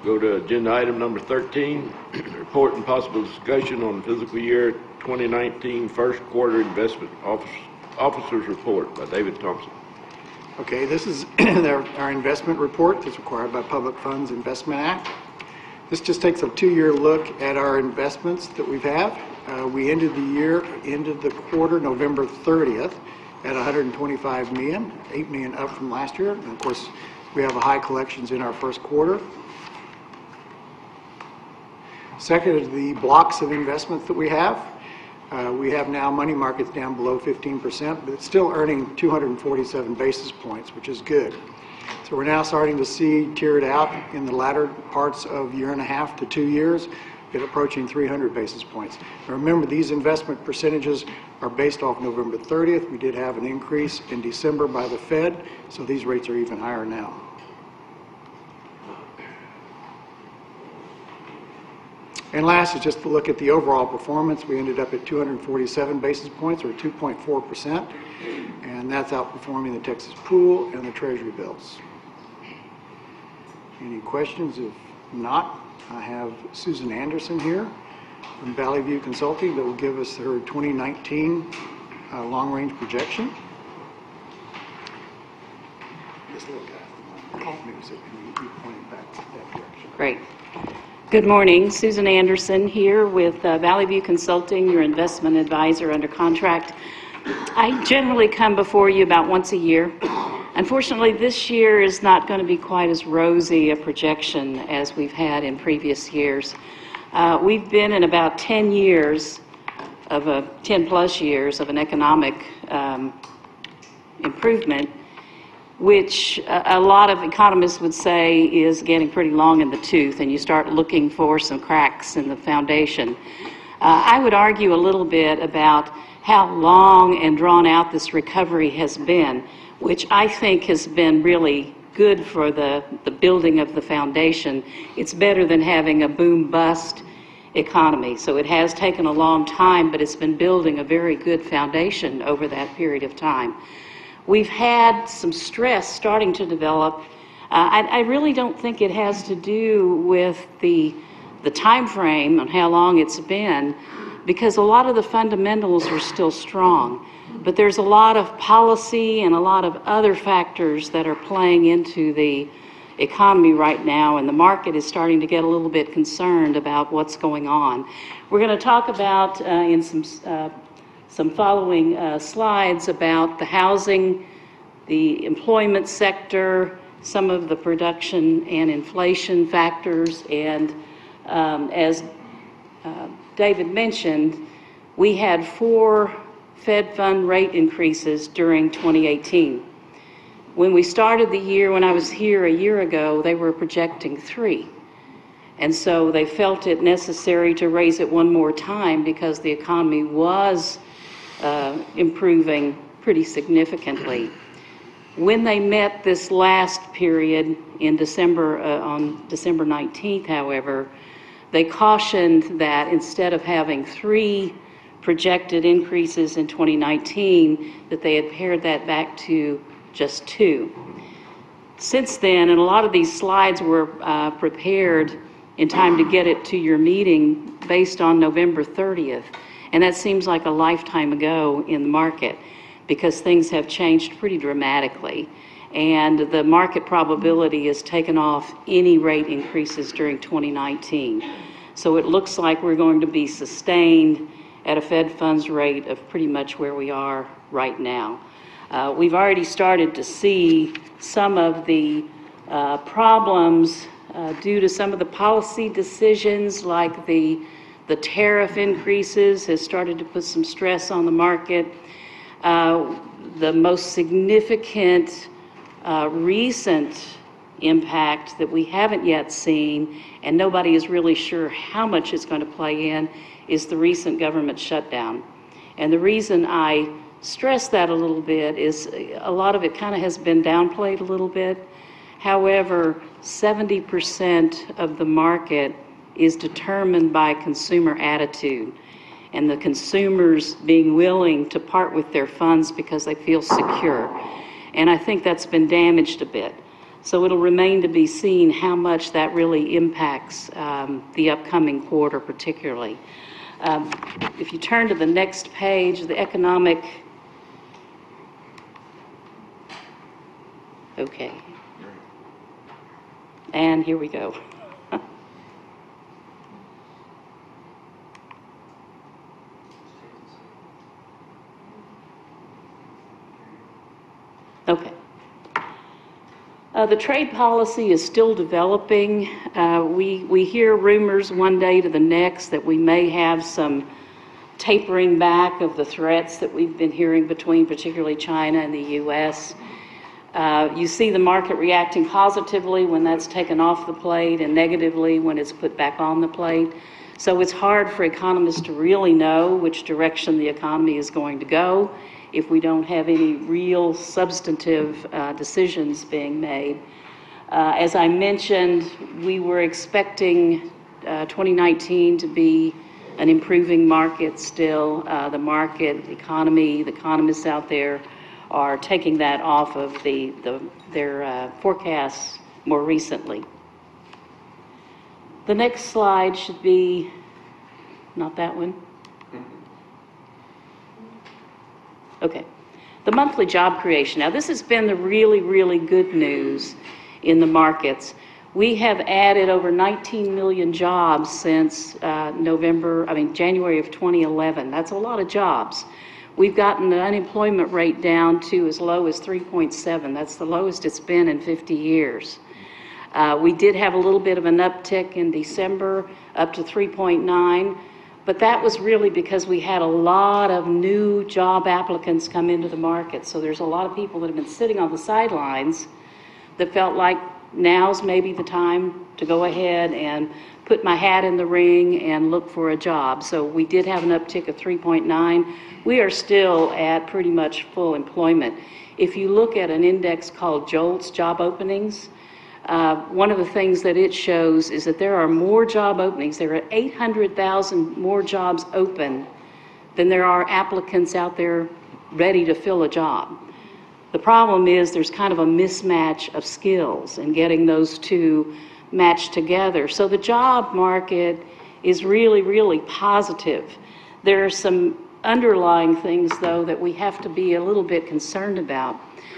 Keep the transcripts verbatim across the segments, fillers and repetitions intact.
Go to agenda item number thirteen, report and possible discussion on fiscal year twenty nineteen first quarter investment office, officers report by David Thompson. Okay, this is our, our investment report that's required by Public Funds Investment Act. This just takes a two-year look at our investments that we've had. Uh, we ended the year, ended the quarter November thirtieth at one hundred twenty-five million, eight million up from last year. And of course, we have a high collections in our first quarter. Second is the blocks of investments that we have. Uh, we have now money markets down below fifteen percent, but it's still earning two hundred forty-seven basis points, which is good. So we're now starting to see tiered out in the latter parts of year and a half to two years, it approaching three hundred basis points. Now remember, these investment percentages are based off November thirtieth. We did have an increase in December by the Fed, so these rates are even higher now. And last is just to look at the overall performance. We ended up at two hundred forty-seven basis points, or two point four percent, and that's outperforming the Texas pool and the Treasury bills. Any questions? If not, I have Susan Anderson here from Valley View Consulting that will give us her twenty nineteen uh, long-range projection. This little guy. Okay. Maybe so you point it back that direction. Great. Good morning. Susan Anderson here with uh, Valley View Consulting, your investment advisor under contract. I generally come before you about once a year. Unfortunately, this year is not going to be quite as rosy a projection as we've had in previous years. Uh, we've been in about ten years of a ten plus years of an economic um, improvement, which a lot of economists would say is getting pretty long in the tooth, and you start looking for some cracks in the foundation. Uh, I would argue a little bit about how long and drawn out this recovery has been, which I think has been really good for the, the building of the foundation. It's better than having a boom-bust economy. So it has taken a long time, but it's been building a very good foundation over that period of time. We've had some stress starting to develop. Uh, I, I really don't think it has to do with the, the time frame on how long it's been, because a lot of the fundamentals are still strong. But there's a lot of policy and a lot of other factors that are playing into the economy right now, and the market is starting to get a little bit concerned about what's going on. We're going to talk about uh, in some uh, some following uh, slides about the housing, the employment sector, some of the production and inflation factors, and um, as uh, David mentioned, we had four Fed fund rate increases during twenty eighteen. When we started the year, when I was here a year ago, they were projecting three. And so they felt it necessary to raise it one more time because the economy was Uh, improving pretty significantly. When they met this last period in December, uh, on December nineteenth, however, they cautioned that instead of having three projected increases in twenty nineteen, that they had pared that back to just two. Since then, and a lot of these slides were uh, prepared in time to get it to your meeting based on November thirtieth. And that seems like a lifetime ago in the market, because things have changed pretty dramatically. And the market probability has taken off any rate increases during twenty nineteen. So it looks like we're going to be sustained at a Fed funds rate of pretty much where we are right now. Uh, we've already started to see some of the uh, problems uh, due to some of the policy decisions, like the The tariff increases has started to put some stress on the market. Uh, the most significant uh, recent impact that we haven't yet seen, and nobody is really sure how much it's going to play in, is the recent government shutdown. And the reason I stress that a little bit is a lot of it kind of has been downplayed a little bit. However, seventy percent of the market is determined by consumer attitude and the consumers being willing to part with their funds because they feel secure. And I think that's been damaged a bit. So it'll remain to be seen how much that really impacts um, the upcoming quarter particularly. Um, if you turn to the next page, the economic, okay. And here we go. Okay. Uh, the trade policy is still developing. Uh, we, we hear rumors one day to the next that we may have some tapering back of the threats that we've been hearing between particularly China and the U S. Uh, you see the market reacting positively when that's taken off the plate and negatively when it's put back on the plate. So it's hard for economists to really know which direction the economy is going to go if we don't have any real substantive uh, decisions being made. Uh, as I mentioned, we were expecting uh, twenty nineteen to be an improving market still. Uh, the market economy, the economists out there are taking that off of the, the, their uh, forecasts more recently. The next slide should be, not that one. Okay, the monthly job creation. Now this has been the really, really good news in the markets. We have added over nineteen million jobs since uh, November, I mean January of twenty eleven. That's a lot of jobs. We've gotten the unemployment rate down to as low as three point seven. That's the lowest it's been in fifty years. Uh, we did have a little bit of an uptick in December, up to three point nine. But that was really because we had a lot of new job applicants come into the market. So there's a lot of people that have been sitting on the sidelines that felt like now's maybe the time to go ahead and put my hat in the ring and look for a job. So we did have an uptick of three point nine. We are still at pretty much full employment. If you look at an index called JOLTS, job openings, Uh, one of the things that it shows is that there are more job openings. There are eight hundred thousand more jobs open than there are applicants out there ready to fill a job. The problem is there's kind of a mismatch of skills and getting those two matched together. So the job market is really, really positive. There are some underlying things, though, that we have to be a little bit concerned about.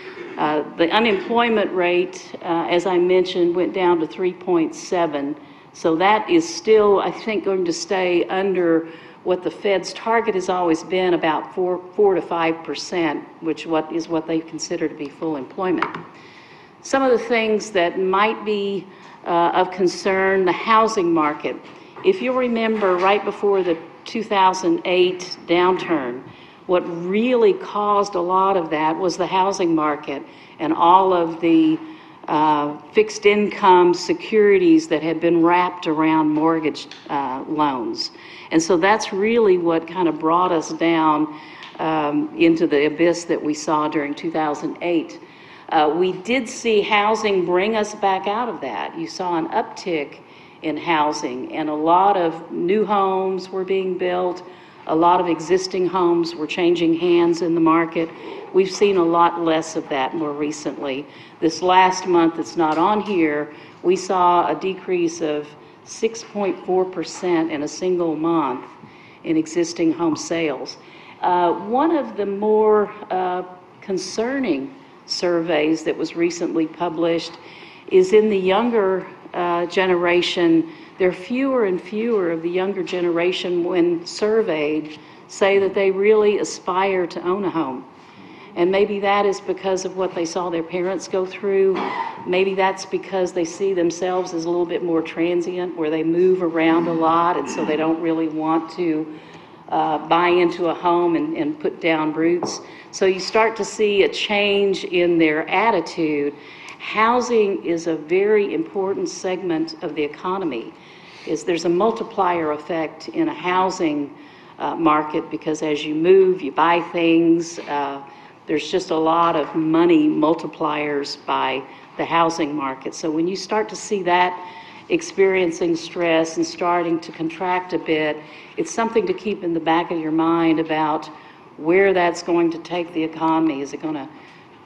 Uh, the unemployment rate, uh, as I mentioned, went down to three point seven. So that is still, I think, going to stay under what the Fed's target has always been, about four, four to five percent, which what is what they consider to be full employment. Some of the things that might be uh, of concern, the housing market. If you'll remember, right before the two thousand eight downturn, what really caused a lot of that was the housing market and all of the uh, fixed income securities that had been wrapped around mortgage uh, loans. And so that's really what kind of brought us down um, into the abyss that we saw during two thousand eight. Uh, we did see housing bring us back out of that. You saw an uptick in housing, and a lot of new homes were being built. A lot of existing homes were changing hands in the market. We've seen a lot less of that more recently. This last month, it's not on here, we saw a decrease of six point four percent in a single month in existing home sales. Uh, one of the more uh, concerning surveys that was recently published is in the younger uh, generation. There are fewer and fewer of the younger generation, when surveyed, say that they really aspire to own a home. And maybe that is because of what they saw their parents go through. Maybe that's because they see themselves as a little bit more transient, where they move around a lot, and so they don't really want to uh, buy into a home and, and put down roots. So you start to see a change in their attitude. Housing is a very important segment of the economy. Is there's a multiplier effect in a housing uh, market, because as you move, you buy things. Uh, there's just a lot of money multipliers by the housing market. So when you start to see that experiencing stress and starting to contract a bit, it's something to keep in the back of your mind about where that's going to take the economy. Is it going to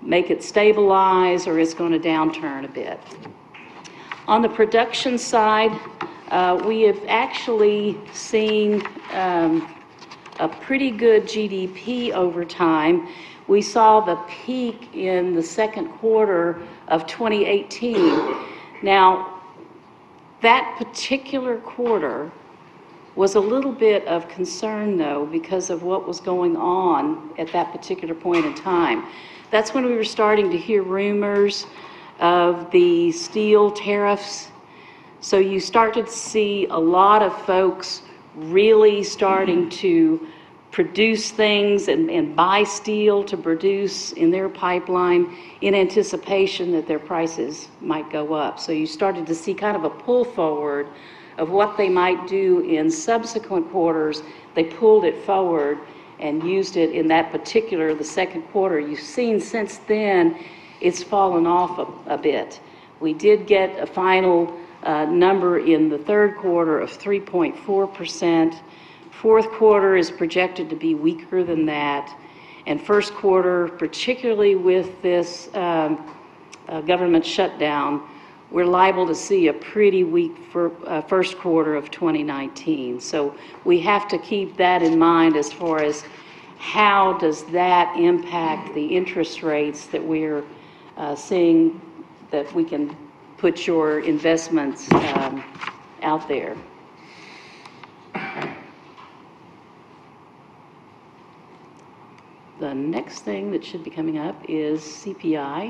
make it stabilize, or it's going to downturn a bit. On the production side, uh, we have actually seen um, a pretty good G D P over time. We saw the peak in the second quarter of twenty eighteen. Now, that particular quarter was a little bit of concern, though, because of what was going on at that particular point in time. That's when we were starting to hear rumors of the steel tariffs. So you started to see a lot of folks really starting to produce things and, and buy steel to produce in their pipeline in anticipation that their prices might go up. So you started to see kind of a pull forward of what they might do in subsequent quarters. They pulled it forward and used it in that particular, the second quarter. You've seen since then, it's fallen off a, a bit. We did get a final uh, number in the third quarter of three point four percent. Fourth quarter is projected to be weaker than that. And first quarter, particularly with this um, uh, government shutdown, we're liable to see a pretty weak for, uh, first quarter of twenty nineteen. So we have to keep that in mind as far as how does that impact the interest rates that we're uh, seeing, that we can put your investments um, out there. The next thing that should be coming up is C P I.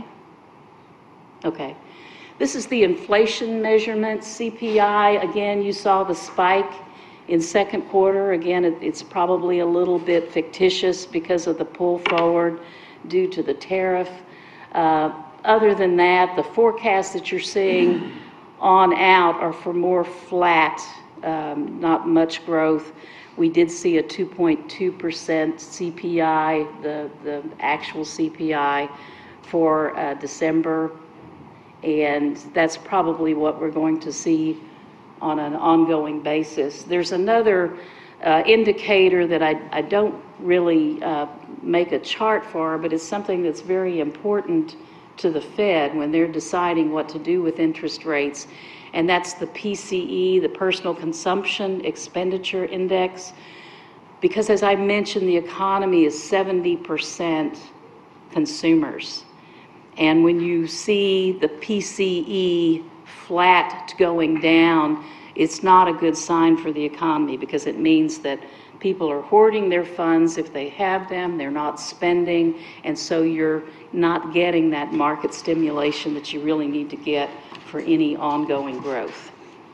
Okay. This is the inflation measurement, C P I. Again, you saw the spike in second quarter. Again, it, it's probably a little bit fictitious because of the pull forward due to the tariff. Uh, other than that, the forecasts that you're seeing on out are for more flat, um, not much growth. We did see a two point two percent C P I, the, the actual C P I for uh, December. And that's probably what we're going to see on an ongoing basis. There's another uh, indicator that I, I don't really uh, make a chart for, but it's something that's very important to the Fed when they're deciding what to do with interest rates, and that's the P C E, the Personal Consumption Expenditure Index. Because as I mentioned, the economy is seventy percent consumers. And when you see the P C E flat going down, it's not a good sign for the economy, because it means that people are hoarding their funds. If they have them, they're not spending, and so you're not getting that market stimulation that you really need to get for any ongoing growth.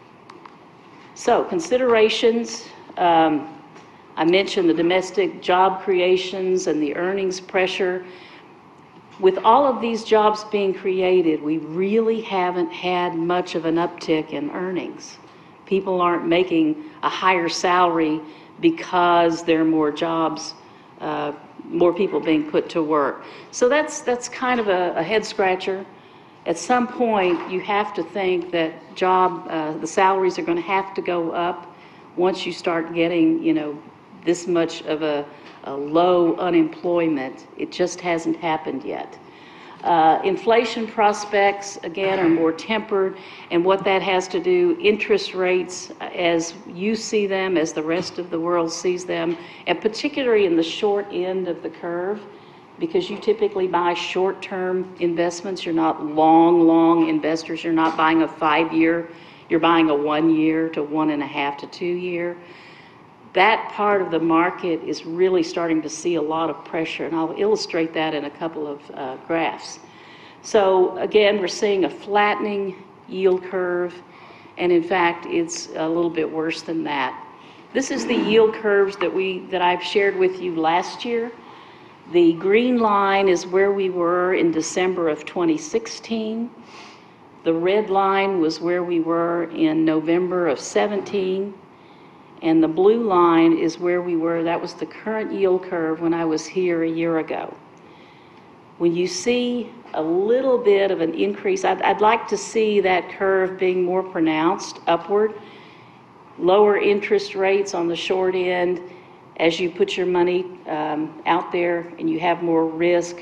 So, considerations. Um, I mentioned the domestic job creations and the earnings pressure. With all of these jobs being created, we really haven't had much of an uptick in earnings. People aren't making a higher salary because there are more jobs, uh, more people being put to work. So that's, that's kind of a, a head scratcher. At some point, you have to think that job, uh, the salaries are going to have to go up once you start getting, you know, this much of a A low unemployment. It just hasn't happened yet. Uh, inflation prospects, again, are more tempered, and what that has to do, interest rates as you see them, as the rest of the world sees them, and particularly in the short end of the curve, because you typically buy short-term investments. You're not long, long investors. You're not buying a five-year. You're buying a one-year to one and a half to two-year. That part of the market is really starting to see a lot of pressure, and I'll illustrate that in a couple of uh, graphs. So again, we're seeing a flattening yield curve, and in fact, it's a little bit worse than that. This is the yield curves that we that I've shared with you last year. The green line is where we were in December of twenty sixteen. The red line was where we were in November of seventeen. And the blue line is where we were. That was the current yield curve when I was here a year ago. When you see a little bit of an increase, I'd, I'd like to see that curve being more pronounced upward. Lower interest rates on the short end as you put your money um, out there and you have more risk.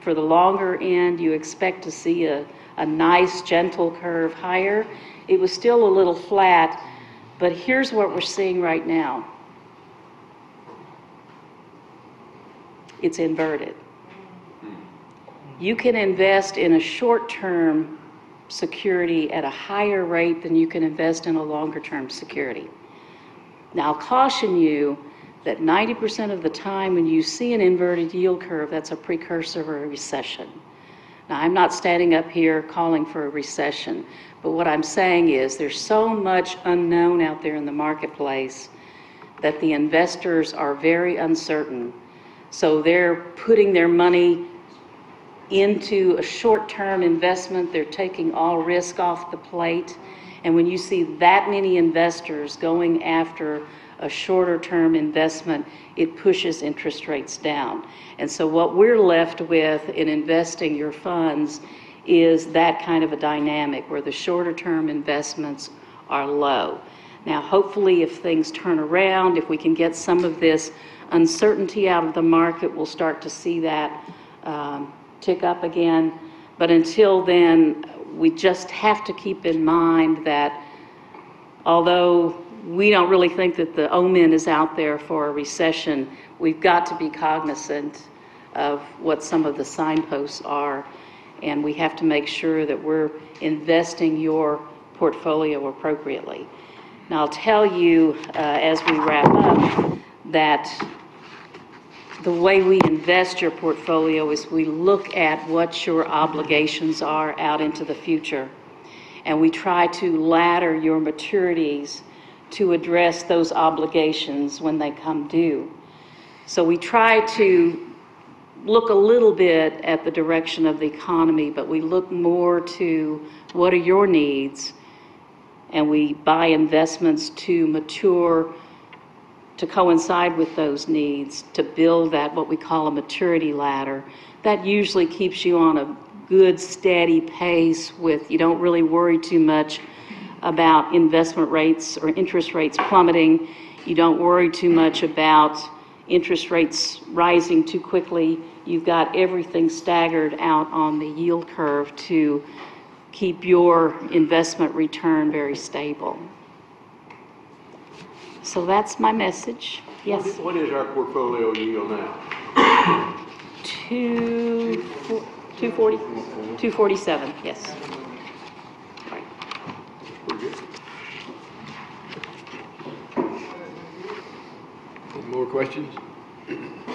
For the longer end, you expect to see a, a nice gentle curve higher. It was still a little flat, but here's what we're seeing right now. It's inverted. You can invest in a short-term security at a higher rate than you can invest in a longer-term security. Now, I'll caution you that ninety percent of the time when you see an inverted yield curve, that's a precursor of a recession. Now, I'm not standing up here calling for a recession, but what I'm saying is there's so much unknown out there in the marketplace that the investors are very uncertain. So they're putting their money into a short-term investment. They're taking all risk off the plate. And when you see that many investors going after a shorter-term investment, it pushes interest rates down. And so what we're left with in investing your funds is that kind of a dynamic where the shorter-term investments are low. Now, hopefully, if things turn around, if we can get some of this uncertainty out of the market, we'll start to see that um, tick up again. But until then, we just have to keep in mind that although we don't really think that the omen is out there for a recession, we've got to be cognizant of what some of the signposts are, and we have to make sure that we're investing your portfolio appropriately. Now, I'll tell you uh, as we wrap up that the way we invest your portfolio is we look at what your obligations are out into the future, and we try to ladder your maturities to address those obligations when they come due. So we try to look a little bit at the direction of the economy, but we look more to what are your needs, and we buy investments to mature to coincide with those needs, to build that what we call a maturity ladder. That usually keeps you on a good steady pace with, you don't really worry too much about investment rates or interest rates plummeting. You don't worry too much about interest rates rising too quickly. You've got everything staggered out on the yield curve to keep your investment return very stable. So that's my message. Yes? What is our portfolio yield now? Two, two forty, two forty-seven, yes. Right. Pretty good. Any more questions? I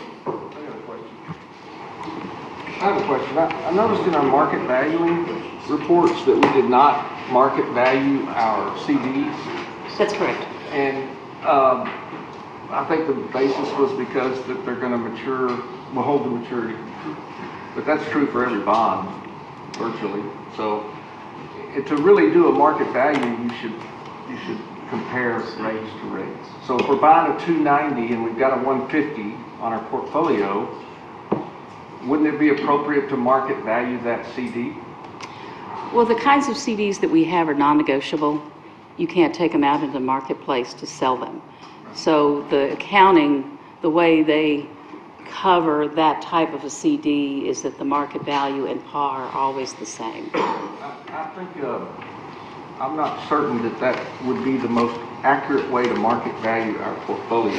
have a question. I, I noticed in our market valuing reports that we did not market value our C Ds. That's correct. And um, I think the basis was because that they're going to mature, will hold the maturity. But that's true for every bond, virtually. So it, to really do a market value, you should you should compare rates to rates. So if we're buying a two ninety and we've got a one fifty on our portfolio, wouldn't it be appropriate to market value that C D? Well, the kinds of C Ds that we have are non-negotiable. You can't take them out into the marketplace to sell them. So the accounting, the way they cover that type of a C D is that the market value and par are always the same. I, I think uh, I'm not certain that that would be the most accurate way to market value our portfolio.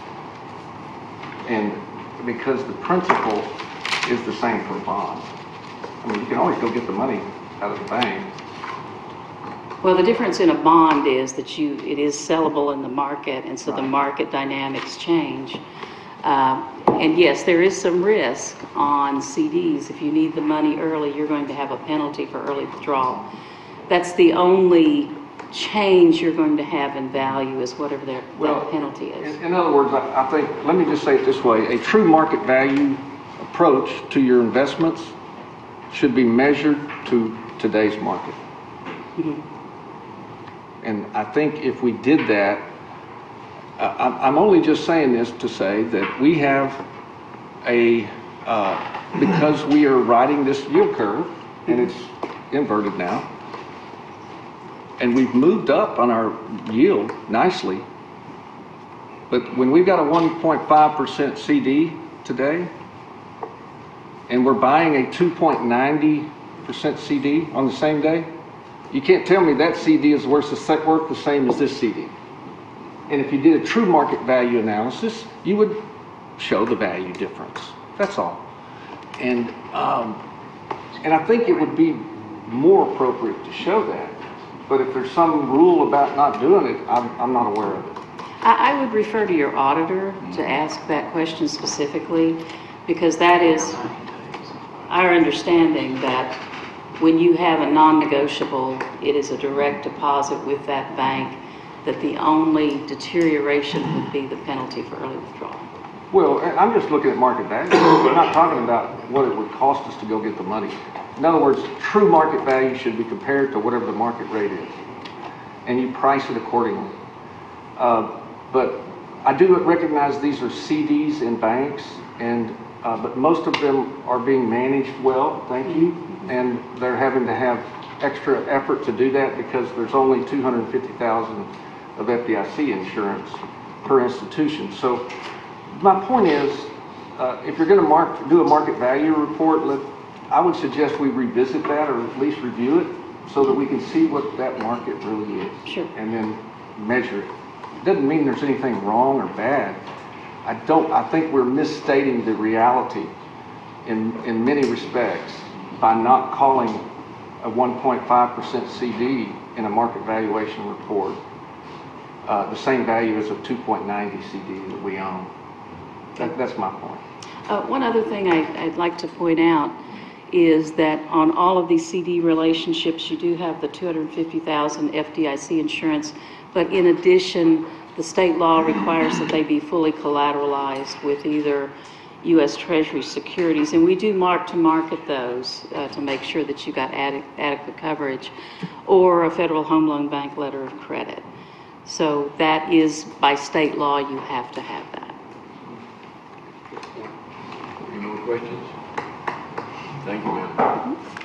And because the principal is the same for bonds. I mean, you can always go get the money out of the bank. Well, the difference in a bond is that you, it is sellable in the market, and so the market dynamics change. Uh, and yes, there is some risk on C Ds. If you need the money early, you're going to have a penalty for early withdrawal. That's the only change you're going to have in value, is whatever their, Well, that penalty is. In, in other words, I, I think, let me just say it this way, a true market value approach to your investments should be measured to today's market. Mm-hmm. And I think if we did that, I, I'm only just saying this to say that we have a, uh, because we are riding this yield curve, and it's inverted now, and we've moved up on our yield nicely, but when we've got a one point five percent C D today, and we're buying a two point nine zero percent C D on the same day, you can't tell me that C D is worth the, sa- worth the same as this C D. And if you did a true market value analysis, you would show the value difference. That's all. And, um, and I think it would be more appropriate to show that. But if there's some rule about not doing it, I'm, I'm not aware of it. I, I would refer to your auditor to ask that question specifically, because that is our understanding that when you have a non-negotiable, it is a direct deposit with that bank, that the only deterioration would be the penalty for early withdrawal. Well, I'm just looking at market value. We're not talking about what it would cost us to go get the money. In other words, true market value should be compared to whatever the market rate is, and you price it accordingly. Uh, but I do recognize these are C Ds in banks, and uh, but most of them are being managed well, thank you, and they're having to have extra effort to do that because there's only two hundred fifty thousand of F D I C insurance per institution. So my point is, uh, if you're going to mark, do a market value report, let, I would suggest we revisit that or at least review it so that we can see what that market really is. Sure. And then measure it. It doesn't mean there's anything wrong or bad. I don't, I think we're misstating the reality in, in many respects by not calling a one point five percent C D in a market valuation report uh, the same value as a two point nine zero C D that we own. That, that's my point. Uh, one other thing I, I'd like to point out is that on all of these C D relationships, you do have the two hundred fifty thousand F D I C insurance, but in addition, the state law requires that they be fully collateralized with either U S Treasury securities, and we do mark to market those uh, to make sure that you got ad- adequate coverage, or a Federal Home Loan Bank letter of credit. So that is, by state law, you have to have that. Any more questions? Thank you, ma'am.